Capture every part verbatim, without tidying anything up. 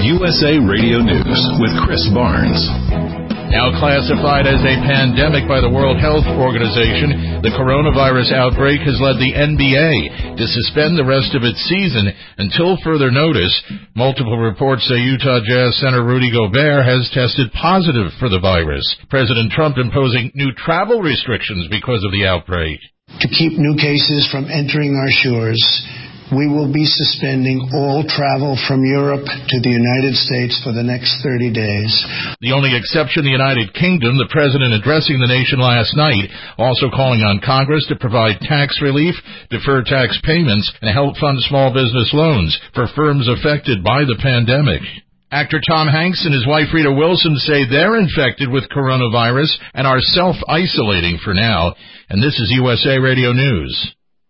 U S A Radio News with Chris Barnes. Now classified as a pandemic by the World Health Organization, the coronavirus outbreak has led the N B A to suspend the rest of its season until further notice. Multiple reports say Utah Jazz center Rudy Gobert has tested positive for the virus. President Trump imposing new travel restrictions because of the outbreak. To keep new cases from entering our shores, we will be suspending all travel from Europe to the United States for the next thirty days. The only exception, the United Kingdom, the president addressing the nation last night, also calling on Congress to provide tax relief, defer tax payments, and help fund small business loans for firms affected by the pandemic. Actor Tom Hanks and his wife Rita Wilson say they're infected with coronavirus and are self-isolating for now. And this is U S A Radio News.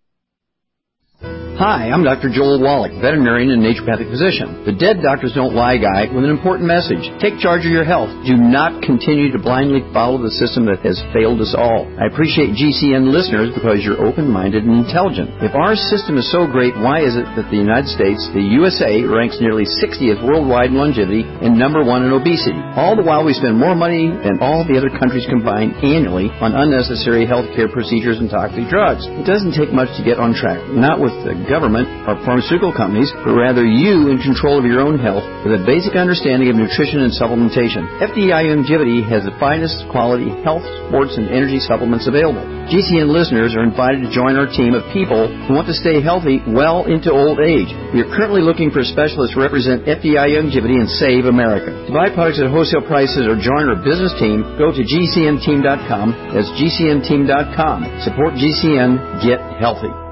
Hi, I'm Doctor Joel Wallach, veterinarian and naturopathic physician. The Dead Doctors Don't Lie guy with an important message. Take charge of your health. Do not continue to blindly follow the system that has failed us all. I appreciate G C N listeners because you're open-minded and intelligent. If our system is so great, why is it that the United States, the U S A, ranks nearly sixtieth worldwide in longevity and number one in obesity? All the while we spend more money than all the other countries combined annually on unnecessary health care procedures and toxic drugs. It doesn't take much to get on track. Not with the government or pharmaceutical companies, but rather you in control of your own health with a basic understanding of nutrition and supplementation. F D I Longevity has the finest quality health, sports, and energy supplements available. G C N listeners are invited to join our team of people who want to stay healthy well into old age. We are currently looking for specialists to represent F D I Longevity and Save America. To buy products at wholesale prices or join our business team, go to G C N team dot com. That's G C N team dot com. Support G C N. Get healthy.